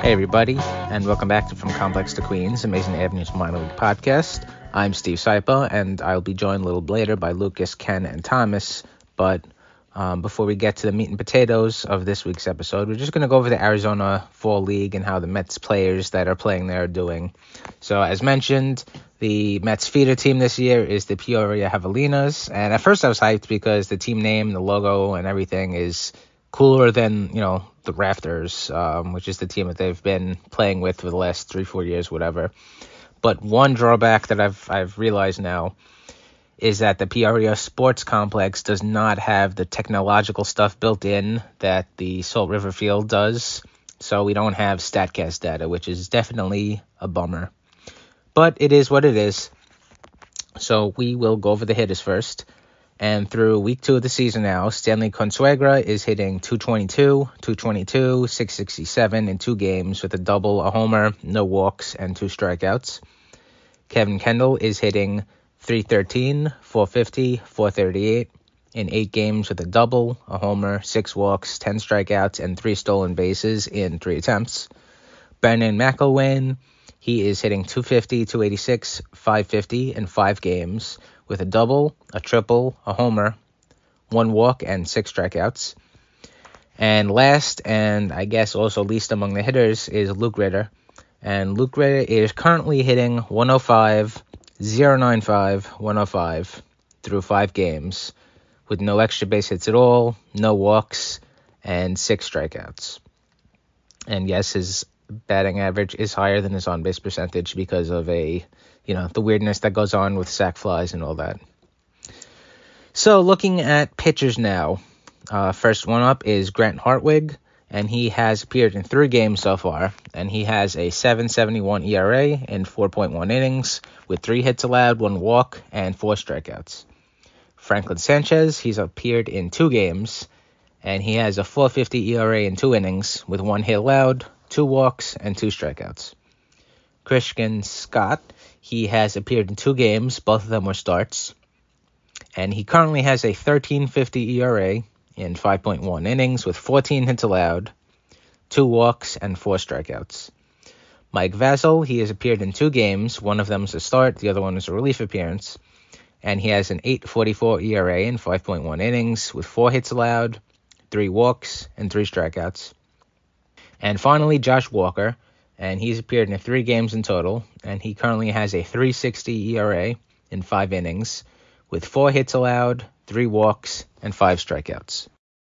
Hey everybody, and welcome back to From Complex to Queens, Amazing Avenues Minor League Podcast. I'm Steve Sypa, and I'll be joined a little later by Lucas, Ken, and Thomas. But before we get to the meat and potatoes of this week's episode, we're just going to go over the Arizona Fall League and how the Mets players that are playing there are doing. So as mentioned, the Mets feeder team this year is the Peoria Javelinas, and at first I was hyped because the team name, the logo, and everything is cooler than, the Raptors, which is the team that they've been playing with for the last 3-4 years, whatever. But one drawback that I've realized now is that the Peoria Sports Complex does not have the technological stuff built in that the Salt River Field does. So we don't have StatCast data, which is definitely a bummer. But it is what it is. So we will go over the hitters first. And through week 2 of the season now, Stanley Consuegra is hitting .222, .667 in 2 games with a double, a homer, no walks, and 2 strikeouts. Kevin Kendall is hitting .313, .450, .438 in 8 games with a double, a homer, 6 walks, 10 strikeouts, and 3 stolen bases in 3 attempts. Brendan McIlwain, he is hitting .250, .286, .550 in 5 games with a double, a triple, a homer, 1 walk, and 6 strikeouts. And last, and I guess also least among the hitters, is Luke Ritter. And Luke Ritter is currently hitting .105, .095, .105 through 5 games with no extra base hits at all, no walks, and 6 strikeouts. And yes, his batting average is higher than his on-base percentage because of the weirdness that goes on with sac flies and all that. So looking at pitchers now, first one up is Grant Hartwig, and he has appeared in 3 games so far, and he has a 7.71 ERA in 4.1 innings with 3 hits allowed, 1 walk, and 4 strikeouts. Franklin Sanchez, he's appeared in 2 games, and he has a 4.50 ERA in 2 innings with 1 hit allowed, 2 walks, and 2 strikeouts. Christian Scott, he has appeared in 2 games, both of them were starts, and he currently has a 13.50 ERA in 5.1 innings with 14 hits allowed, 2 walks, and 4 strikeouts. Mike Vasil, he has appeared in 2 games, one of them is a start, the other one is a relief appearance, and he has an 8.44 ERA in 5.1 innings with 4 hits allowed, 3 walks, and 3 strikeouts. And finally, Josh Walker, and he's appeared in 3 games in total, and he currently has a 3.60 ERA in 5 innings with 4 hits allowed, 3 walks, and 5 strikeouts.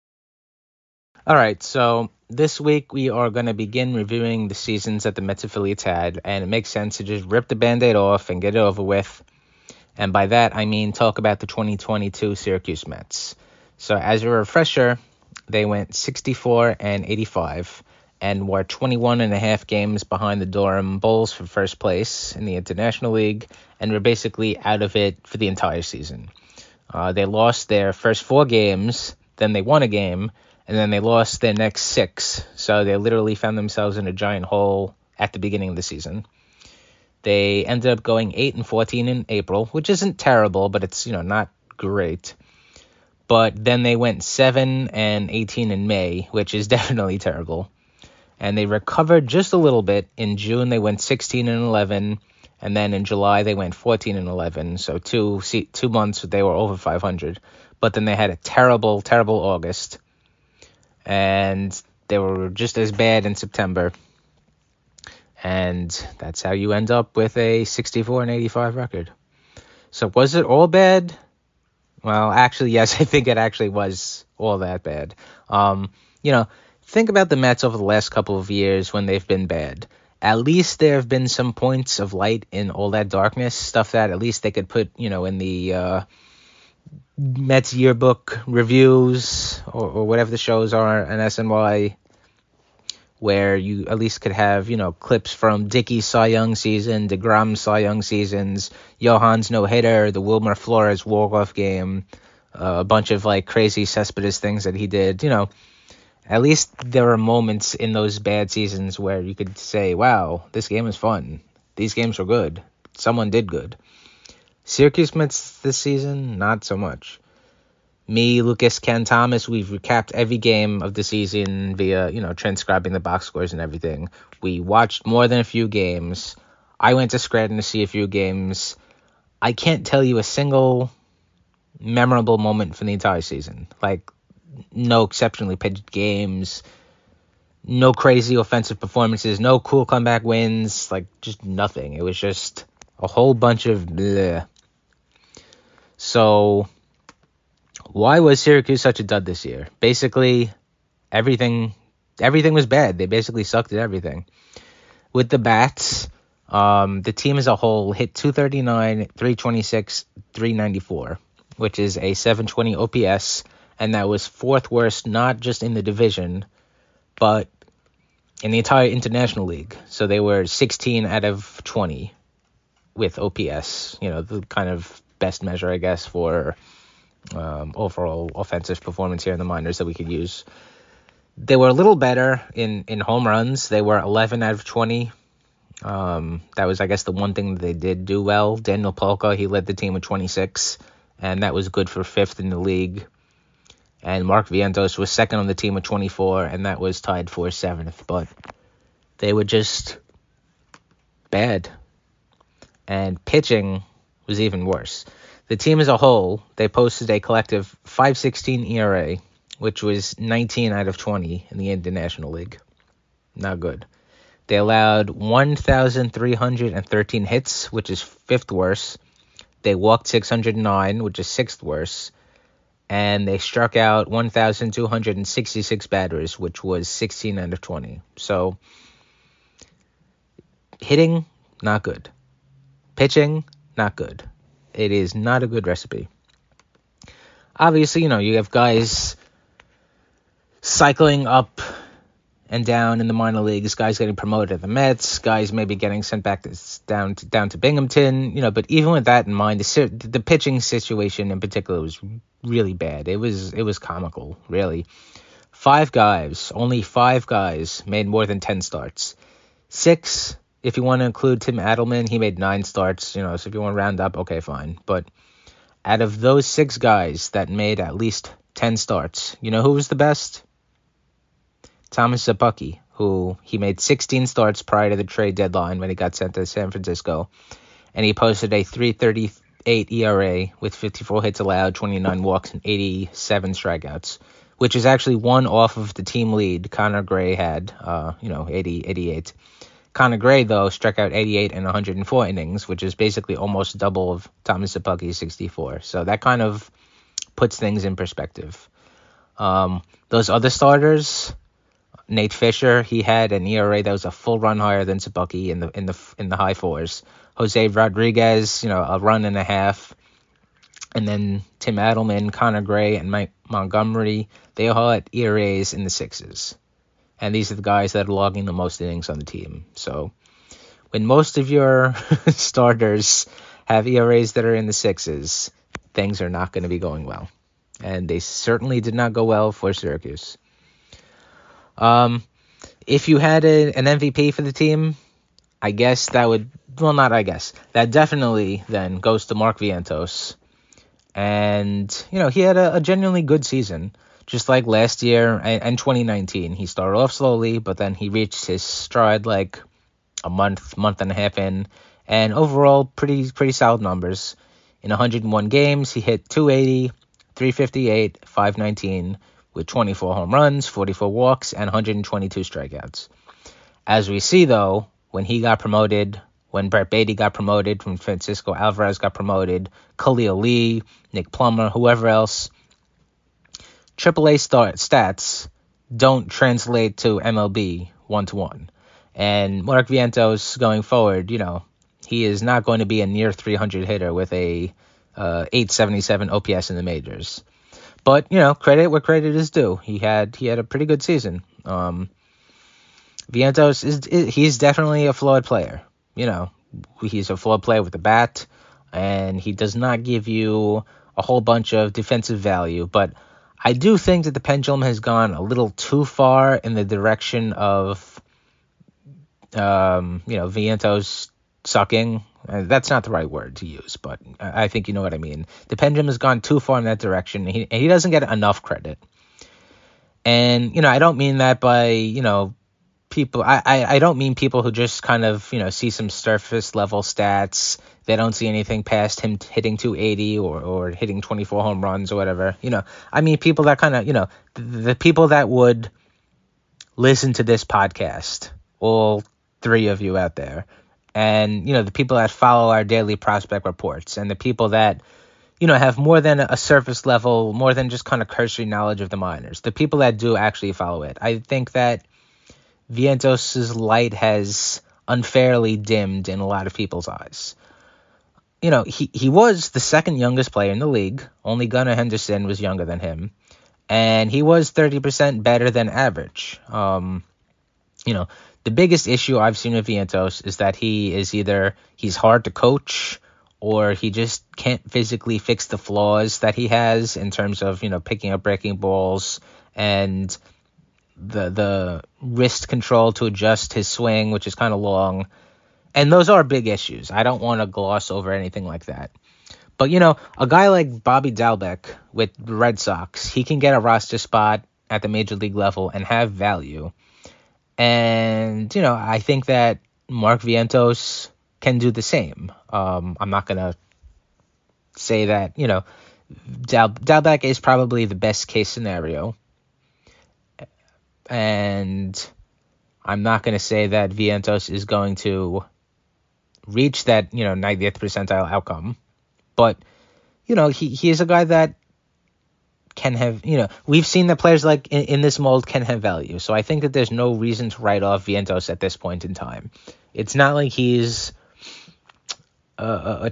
All right, so this week we are going to begin reviewing the seasons that the Mets affiliates had, and it makes sense to just rip the Band-Aid off and get it over with. And by that, I mean talk about the 2022 Syracuse Mets. So as a refresher, they went 64-85 and were 21.5 games behind the Durham Bulls for first place in the International League, and were basically out of it for the entire season. They lost their first 4 games, then they won a game, and then they lost their next 6. So they literally found themselves in a giant hole at the beginning of the season. They ended up going 8-14 in April, which isn't terrible, but it's not great. But then they went 7-18 in May, which is definitely terrible. And they recovered just a little bit. In June, they went 16-11, and then in July, they went 14-11. So 2 months, they were over 500. But then they had a terrible, terrible August, and they were just as bad in September. And that's how you end up with a 64-85 record. So was it all bad? Well, actually, yes, I think it actually was all that bad. Think about the Mets over the last couple of years when they've been bad. At least there have been some points of light in all that darkness, stuff that at least they could put, in the Mets yearbook reviews or whatever the shows are on SNY, where you at least could have, clips from Dickey's Cy Young season, DeGrom's Cy Young seasons, Johan's no-hitter, the Wilmer Flores walk-off game, a bunch of, crazy Cespedes things that he did, At least there are moments in those bad seasons where you could say, wow, this game was fun. These games were good. Someone did good. Syracuse Mets this season, not so much. Me, Lucas, Ken, Thomas, we've recapped every game of the season via, transcribing the box scores and everything. We watched more than a few games. I went to Scranton to see a few games. I can't tell you a single memorable moment from the entire season. Like, no exceptionally pitched games, no crazy offensive performances, no cool comeback wins, like, just nothing. It was just a whole bunch of bleh. So, why was Syracuse such a dud this year? Basically, everything was bad. They basically sucked at everything. With the bats, the team as a whole hit 239, 326, 394, which is a 720 OPS, and that was fourth worst not just in the division, but in the entire International League. So they were 16 out of 20 with OPS, the kind of best measure, I guess, for overall offensive performance here in the minors that we could use. They were a little better in home runs. They were 11 out of 20. That was, I guess, the one thing that they did do well. Daniel Polka, he led the team with 26, and that was good for fifth in the league. And Mark Vientos was second on the team with 24, and that was tied for seventh. But they were just bad. And pitching was even worse. The team as a whole, they posted a collective 5.16 ERA, which was 19 out of 20 in the International League. Not good. They allowed 1,313 hits, which is fifth worst. They walked 609, which is sixth worst. And they struck out 1,266 batters, which was 16 out of 20. So, hitting, not good. Pitching, not good. It is not a good recipe. Obviously, you have guys cycling up and down in the minor leagues, guys getting promoted at the Mets, guys maybe getting sent back down to Binghamton, but even with that in mind, the pitching situation in particular was really bad. It was comical, really. Only five guys made more than 10 starts. 6, if you want to include Tim Adelman, he made 9 starts, so if you want to round up, okay, fine. But out of those 6 guys that made at least 10 starts, you know who was the best? Thomas Szapucki, who he made 16 starts prior to the trade deadline when he got sent to San Francisco, and he posted a 3.38 ERA with 54 hits allowed, 29 walks, and 87 strikeouts, which is actually one off of the team lead Connor Gray had, 88. Connor Gray, though, struck out 88 in 104 innings, which is basically almost double of Thomas Szapucki's 64. So that kind of puts things in perspective. Those other starters, Nate Fisher, he had an ERA that was a full run higher than Szapucki in the high fours. Jose Rodriguez, a run and a half. And then Tim Adelman, Connor Gray, and Mike Montgomery, they all had ERAs in the 6s. And these are the guys that are logging the most innings on the team. So when most of your starters have ERAs that are in the 6s, things are not going to be going well. And they certainly did not go well for Syracuse. If you had an MVP for the team, I guess that would, that definitely then goes to Mark Vientos. And, he had a genuinely good season. Just like last year and 2019, he started off slowly, but then he reached his stride like a month and a half in, and overall pretty solid numbers. In 101 games, he hit 280, 358, 519, with 24 home runs, 44 walks, and 122 strikeouts. As we see, though, when Brett Beatty got promoted, when Francisco Alvarez got promoted, Khalil Lee, Nick Plummer, whoever else, AAA stats don't translate to MLB 1-to-1. And Mark Vientos going forward, he is not going to be a near 300 hitter with a 877 OPS in the majors. But, credit where credit is due. He had a pretty good season. Vientos he's definitely a flawed player. He's a flawed player with the bat, and he does not give you a whole bunch of defensive value, but I do think that the pendulum has gone a little too far in the direction of, Vientos sucking. That's not the right word to use, but I think you know what I mean. The pendulum has gone too far in that direction. And he doesn't get enough credit. And, I don't mean that by, people. I don't mean people who just kind of, see some surface level stats. They don't see anything past him hitting 280 or hitting 24 home runs or whatever. I mean people that kind of, the people that would listen to this podcast, all three of you out there, and, the people that follow our daily prospect reports, and the people that, have more than a surface level, more than just kind of cursory knowledge of the minors, the people that do actually follow it. I think that Vientos' light has unfairly dimmed in a lot of people's eyes. He was the second youngest player in the league. Only Gunnar Henderson was younger than him. And he was 30% better than average. The biggest issue I've seen with Vientos is that he's hard to coach, or he just can't physically fix the flaws that he has in terms of, picking up breaking balls and the wrist control to adjust his swing, which is kind of long. And those are big issues. I don't want to gloss over anything like that. But, a guy like Bobby Dalbec with the Red Sox, he can get a roster spot at the major league level and have value. And, I think that Mark Vientos can do the same. I'm not going to say that, Dalbec is probably the best case scenario. And I'm not going to say that Vientos is going to reach that, 90th percentile outcome. But, he is a guy that can have, we've seen that players like in this mold can have value. So I think that there's no reason to write off Vientos at this point in time. It's not like he's a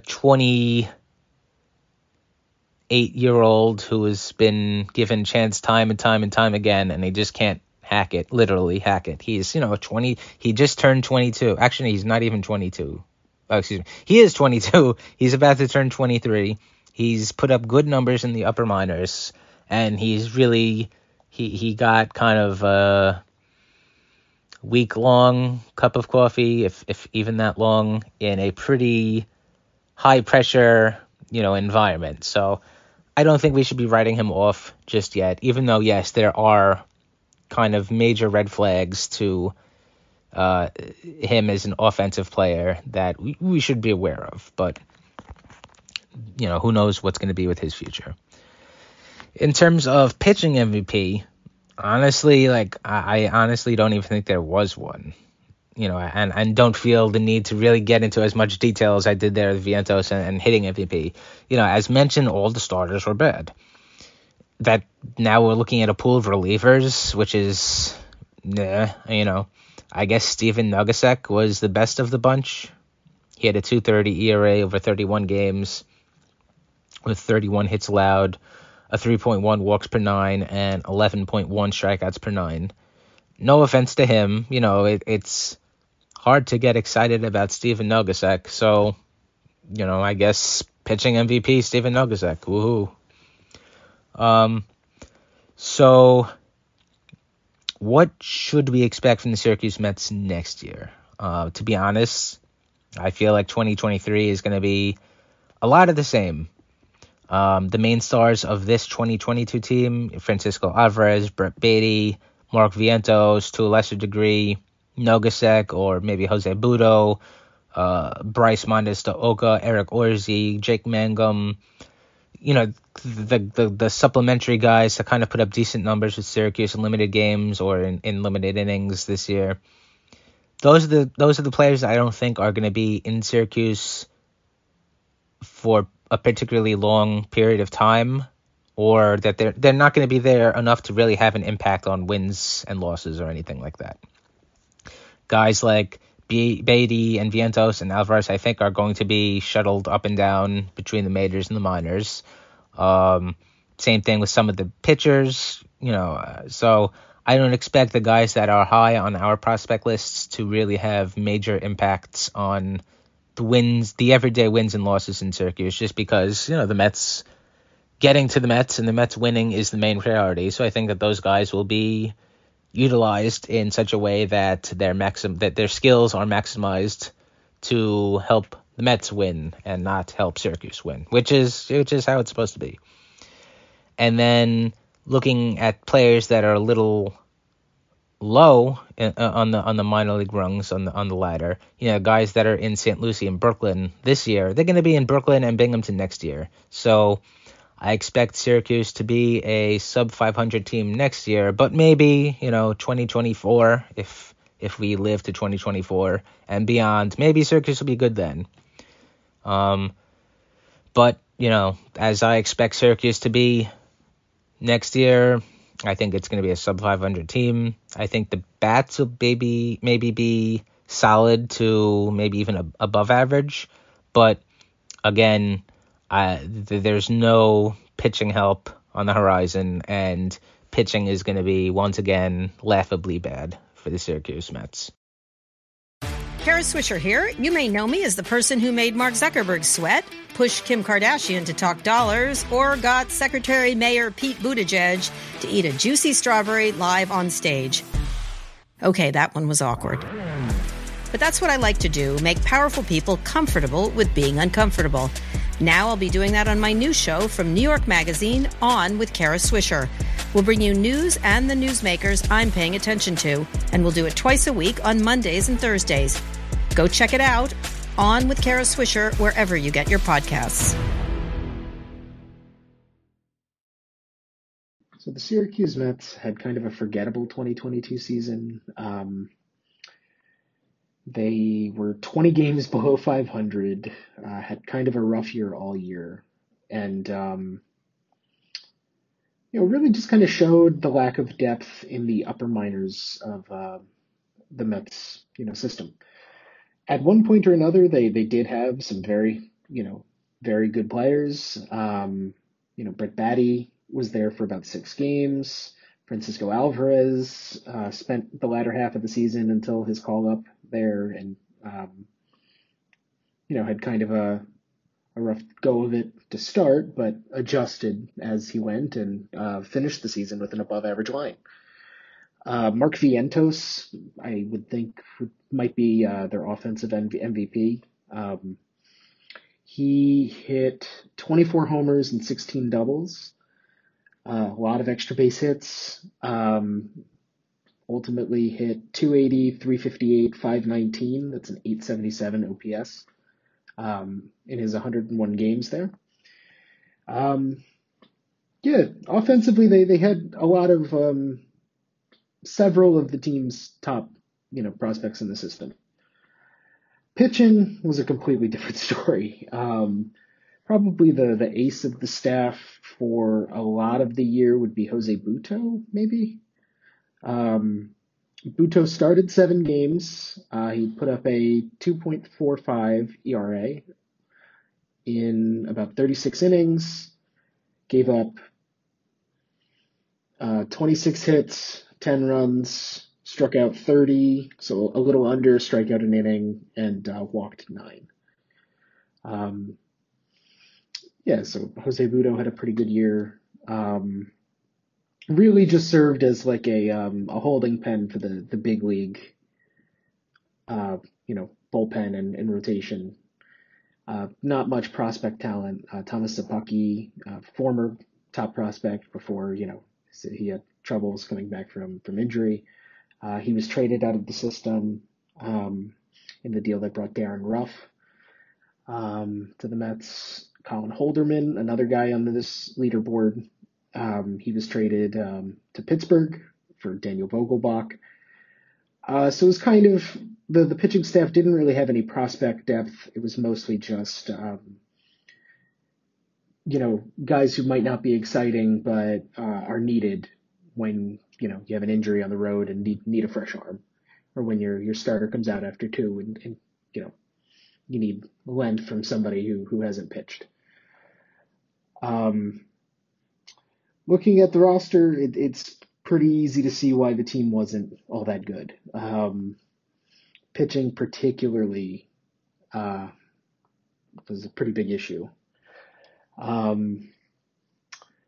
28-year-old who has been given chance time and time and time again, and he just can't literally hack it. He's, he just turned 22. Actually, he's not even 22. Oh, excuse me. He is 22. He's about to turn 23. He's put up good numbers in the upper minors, and he's really, he got kind of a week-long cup of coffee, if even that long, in a pretty high-pressure, environment. So I don't think we should be writing him off just yet, even though, yes, there are kind of major red flags to him as an offensive player that we should be aware of. But, who knows what's going to be with his future. In terms of pitching MVP, honestly, I honestly don't even think there was one. And don't feel the need to really get into as much detail as I did there with Vientos and hitting MVP. As mentioned, all the starters were bad. That now we're looking at a pool of relievers, which is, I guess Steven Nugasek was the best of the bunch. He had a 2.30 ERA over 31 games with 31 hits allowed, a 3.1 walks per 9, and 11.1 strikeouts per 9. No offense to him, it's hard to get excited about Steven Nugasek. So, I guess pitching MVP Steven Nugasek. Woohoo. So what should we expect from the Syracuse Mets next year? To be honest, I feel like 2023 is going to be a lot of the same. The main stars of this 2022 team, Francisco Alvarez, Brett Beatty, Mark Vientos, to a lesser degree, Nugasek, or maybe Jose Budo, Bryce Montes-de-Oca, Eric Orsi, Jake Mangum, the supplementary guys that kind of put up decent numbers with Syracuse in limited games or in limited innings this year. Those are the players that I don't think are going to be in Syracuse for a particularly long period of time, or that they're not going to be there enough to really have an impact on wins and losses or anything like that. Guys like Beatty and Vientos and Alvarez, I think, are going to be shuttled up and down between the majors and the minors. Same thing with some of the pitchers, so I don't expect the guys that are high on our prospect lists to really have major impacts on the everyday wins and losses in Syracuse, just because, the Mets, getting to the Mets and the Mets winning is the main priority. So I think that those guys will be utilized in such a way that their skills are maximized to help the Mets win and not help Syracuse win, which is how it's supposed to be. And then looking at players that are a little low on the minor league rungs on the ladder, guys that are in St. Lucie and Brooklyn this year, they're going to be in Brooklyn and Binghamton next year. So I expect Syracuse to be a sub 500 team next year, but maybe 2024 if we live to 2024 and beyond, maybe Syracuse will be good then. But as I expect Syracuse to be next year, I think it's going to be a sub 500 team. I think the bats will maybe be solid to maybe even above average. But again, there's no pitching help on the horizon, and pitching is going to be once again laughably bad for the Syracuse Mets. Kara Swisher here. You may know me as the person who made Mark Zuckerberg sweat, pushed Kim Kardashian to talk dollars, or got Secretary Mayor Pete Buttigieg to eat a juicy strawberry live on stage. Okay, that one was awkward. But that's what I like to do, make powerful people comfortable with being uncomfortable. Now I'll be doing that on my new show from New York Magazine, On with Kara Swisher. We'll bring you news and the newsmakers I'm paying attention to, and we'll do it twice a week on Mondays and Thursdays. Go check it out, On with Kara Swisher, wherever you get your podcasts. So the Syracuse Mets had kind of a forgettable 2022 season. They were 20 games below 500, had kind of a rough year all year, and really just kind of showed the lack of depth in the upper minors of the Mets, system. At one point or another, they did have some very good players. Brett Baty was there for about 6 games. Francisco Alvarez spent the latter half of the season until his call up there, and had kind of a rough go of it to start, but adjusted as he went and finished the season with an above average line. Mark Vientos, I would think, might be their offensive MVP. He hit 24 homers and 16 doubles. A lot of extra base hits. Ultimately hit 280, 358, 519. That's an 877 OPS in his 101 games there. Offensively, they had a lot of several of the team's top prospects in the system. Pitching was a completely different story. Probably the ace of the staff for a lot of the year would be Jose Butto, maybe. Butto started 7 games. He put up a 2.45 ERA in about 36 innings, gave up 26 hits, 10 runs, struck out 30, so a little under strikeout an inning, and walked 9. So Jose Butto had a pretty good year. Really just served as like a holding pen for the big league, bullpen and rotation. Not much prospect talent. Thomas Szapucki, former top prospect before, he had troubles coming back from injury. He was traded out of the system in the deal that brought Darren Ruff to the Mets. Colin Holderman, another guy on this leaderboard, he was traded to Pittsburgh for Daniel Vogelbach. So it was kind of, the pitching staff didn't really have any prospect depth. It was mostly just, guys who might not be exciting, but are needed when, you have an injury on the road and need a fresh arm, or when your starter comes out after 2 and you need length from somebody who hasn't pitched. Looking at the roster, it's pretty easy to see why the team wasn't all that good. Pitching particularly was a pretty big issue.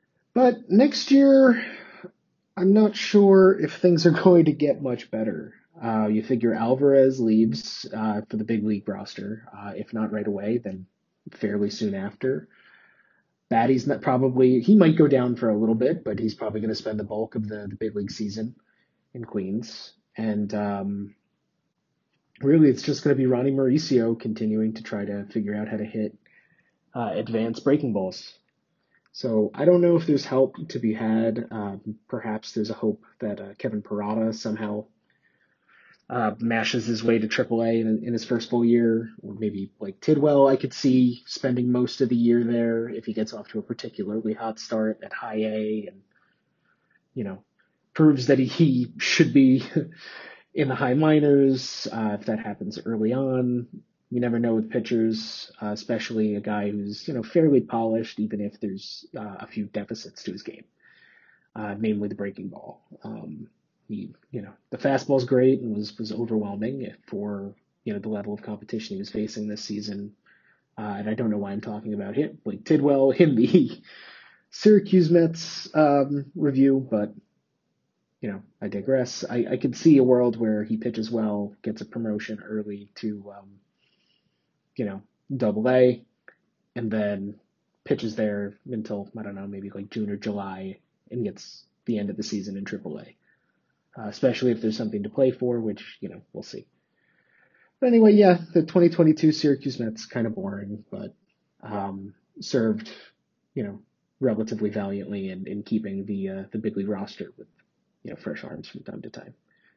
But next year, I'm not sure if things are going to get much better. You figure Alvarez leaves for the big league roster. If not right away, then fairly soon after. Batty's not probably, he might go down for a little bit, but he's probably going to spend the bulk of the big league season in Queens. And really, it's just going to be Ronnie Mauricio continuing to try to figure out how to hit advanced breaking balls. So I don't know if there's help to be had. Perhaps there's a hope that Kevin Parada somehow mashes his way to AAA in his first full year, or maybe like Tidwell, I could see spending most of the year there if he gets off to a particularly hot start at high A and, proves that he should be in the high minors. If that happens early on, you never know with pitchers, especially a guy who's, fairly polished, even if there's a few deficits to his game, namely the breaking ball. The fastball's great and was overwhelming for, the level of competition he was facing this season. And I don't know why I'm talking about him, like Tidwell in the Syracuse Mets review, but, I digress. I could see a world where he pitches well, gets a promotion early to, Double A, and then pitches there until, I don't know, maybe like June or July, and gets the end of the season in Triple A. Especially if there's something to play for, which, we'll see. But anyway, yeah, the 2022 Syracuse Mets kind of boring, but served, relatively valiantly in keeping the big league roster with, fresh arms from time to time.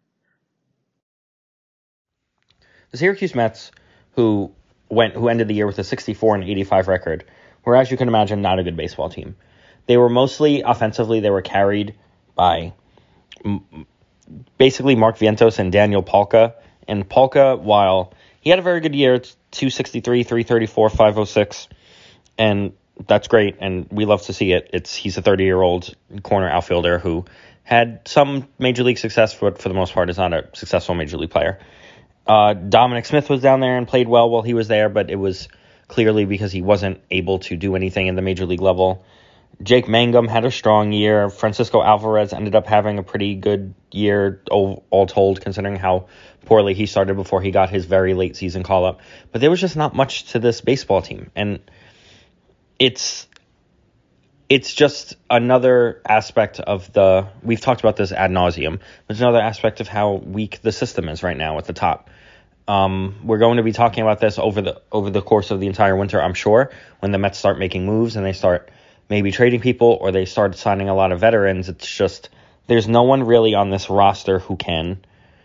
The Syracuse Mets, who ended the year with a 64-85 record, were, as you can imagine, not a good baseball team. They were mostly offensively, they were carried by basically Mark Vientos and Daniel Palka. And Palka, while he had a very good year, it's 263, 334, 506, and that's great, and we love to see it. He's a 30-year-old corner outfielder who had some major league success, but for the most part is not a successful major league player. Dominic Smith was down there and played well while he was there, but it was clearly because he wasn't able to do anything in the major league level. Jake Mangum had a strong year. Francisco Alvarez ended up having a pretty good year, all told, considering how poorly he started before he got his very late season call-up. But there was just not much to this baseball team. And it's just another aspect of we've talked about this ad nauseum, but it's another aspect of how weak the system is right now at the top. We're going to be talking about this over the course of the entire winter, I'm sure, when the Mets start making moves and they start maybe trading people or they start signing a lot of veterans. It's just there's no one really on this roster who can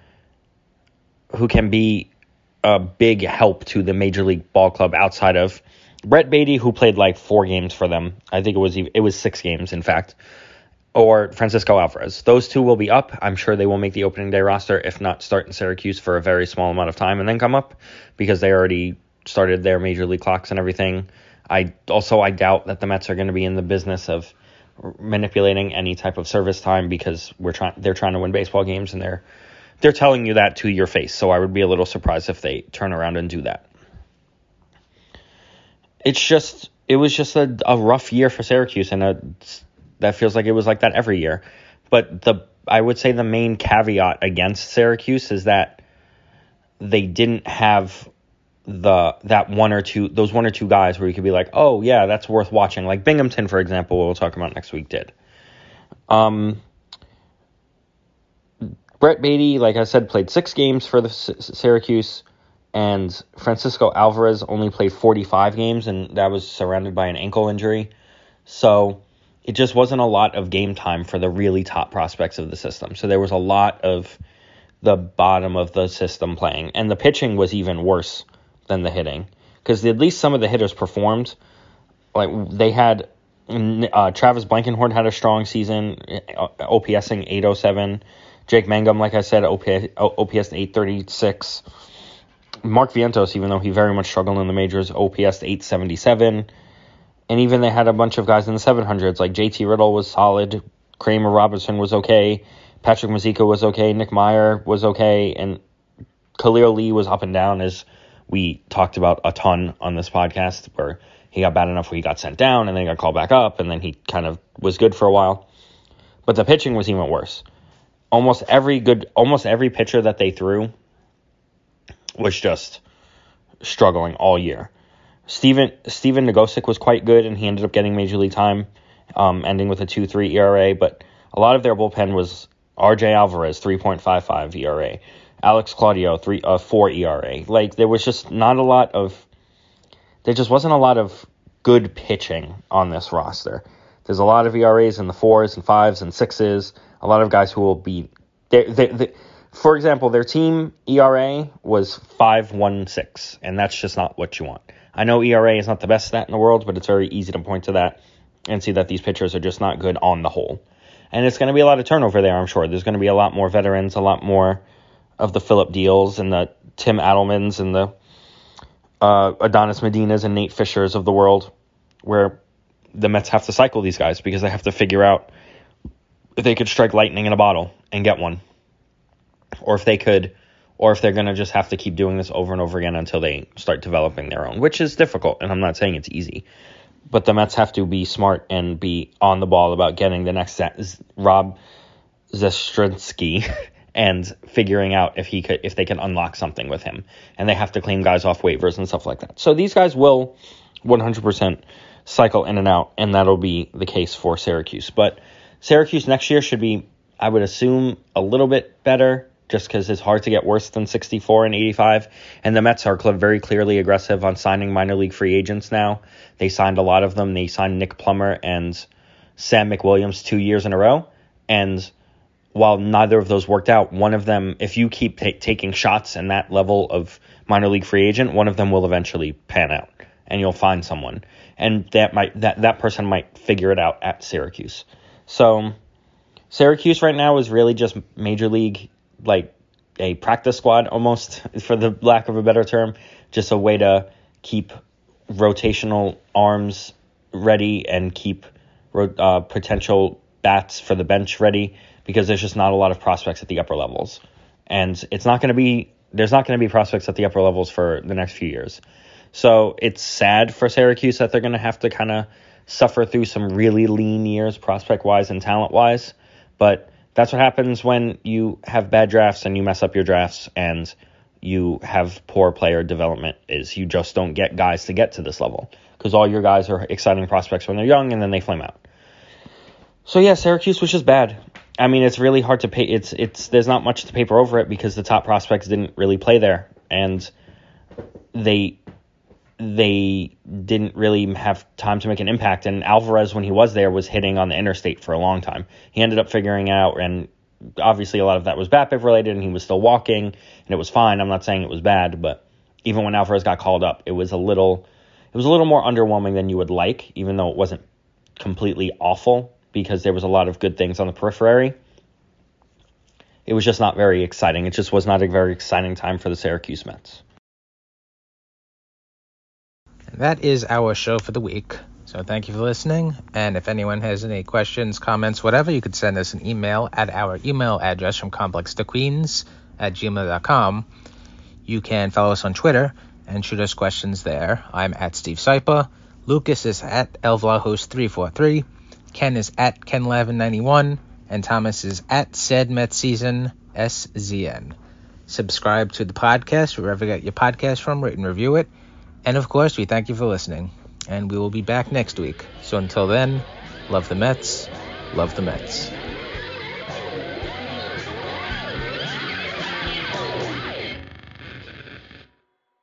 be a big help to the Major League Ball Club outside of Brett Baty, who played like 4 games for them. I think it was 6 games, in fact, or Francisco Alvarez. Those two will be up. I'm sure they will make the opening day roster, if not start in Syracuse for a very small amount of time and then come up because they already started their Major League clocks and everything. I doubt that the Mets are going to be in the business of manipulating any type of service time because they're trying to win baseball games and they're telling you that to your face. So I would be a little surprised if they turn around and do that. It was just a rough year for Syracuse, and that feels like it was like that every year. But I would say the main caveat against Syracuse is that they didn't have those one or two guys where you could be like, oh yeah, that's worth watching. Like Binghamton, for example, we'll talk about next week, did. Brett Baty, like I said, played 6 games for the Syracuse, and Francisco Alvarez only played 45 games, and that was surrounded by an ankle injury. So it just wasn't a lot of game time for the really top prospects of the system. So there was a lot of the bottom of the system playing, and the pitching was even worse than the hitting, because at least some of the hitters performed. Like they had Travis Blankenhorn had a strong season, OPSing 807. Jake Mangum, like I said, OPS 836. Mark Vientos, even though he very much struggled in the majors, OPS 877. And even they had a bunch of guys in the 700s, like JT Riddle was solid, Kramer Robinson was okay, Patrick Mazeika was okay, Nick Meyer was okay, and Khalil Lee was up and down, as we talked about a ton on this podcast, where he got bad enough where he got sent down and then he got called back up and then he kind of was good for a while. But the pitching was even worse. almost every pitcher that they threw was just struggling all year. Steven Nagosic was quite good, and he ended up getting major league time, ending with a 2.3 ERA, but a lot of their bullpen was RJ Alvarez, 3.55 ERA, Alex Claudio, 4 ERA. Like, there just wasn't a lot of good pitching on this roster. There's a lot of ERAs in the 4s and 5s and 6s, a lot of guys who will be for example, their team ERA was 5.16, and that's just not what you want. I know ERA is not the best stat in the world, but it's very easy to point to that and see that these pitchers are just not good on the whole. And it's going to be a lot of turnover there, I'm sure. There's going to be a lot more veterans, a lot more of the Phillip Deals and the Tim Adelmans and the Adonis Medinas and Nate Fishers of the world, where the Mets have to cycle these guys because they have to figure out if they could strike lightning in a bottle and get one. Or if they're going to just have to keep doing this over and over again until they start developing their own, which is difficult, and I'm not saying it's easy. But the Mets have to be smart and be on the ball about getting the next Rob Zastrinski and figuring out if they can unlock something with him. And they have to claim guys off waivers and stuff like that. So these guys will 100% cycle in and out, and that'll be the case for Syracuse. But Syracuse next year should be, I would assume, a little bit better, just because it's hard to get worse than 64 and 85. And the Mets are very clearly aggressive on signing minor league free agents now. They signed a lot of them. They signed Nick Plummer and Sam McWilliams 2 years in a row. And while neither of those worked out, one of them, if you keep taking shots in that level of minor league free agent, one of them will eventually pan out, and you'll find someone. And that person might figure it out at Syracuse. So Syracuse right now is really just major league, like a practice squad almost, for the lack of a better term, just a way to keep rotational arms ready and keep potential bats for the bench ready, because there's just not a lot of prospects at the upper levels. And there's not going to be prospects at the upper levels for the next few years. So it's sad for Syracuse that they're going to have to kind of suffer through some really lean years prospect-wise and talent-wise. But that's what happens when you have bad drafts and you mess up your drafts and you have poor player development, is you just don't get guys to get to this level, because all your guys are exciting prospects when they're young and then they flame out. So yeah, Syracuse was just bad. I mean, it's really hard to pay. There's not much to paper over it because the top prospects didn't really play there, and they didn't really have time to make an impact. And Alvarez, when he was there, was hitting on the interstate for a long time. He ended up figuring out, and obviously a lot of that was BABIP related, and he was still walking, and it was fine. I'm not saying it was bad, but even when Alvarez got called up, it was a little more underwhelming than you would like, even though it wasn't completely awful, because there was a lot of good things on the periphery. It was just not very exciting. It just was not a very exciting time for the Syracuse Mets. That is our show for the week. So thank you for listening. And if anyone has any questions, comments, whatever, you could send us an email at our email address from complextoqueens@gmail.com. You can follow us on Twitter and shoot us questions there. I'm at Steve Sypa. Lucas is at elvlahost343. Ken is at KenLavin91. And Thomas is at SaidMetsSeason, SZN. Subscribe to the podcast wherever you get your podcast from. Rate and review it. And, of course, we thank you for listening. And we will be back next week. So until then, love the Mets. Love the Mets.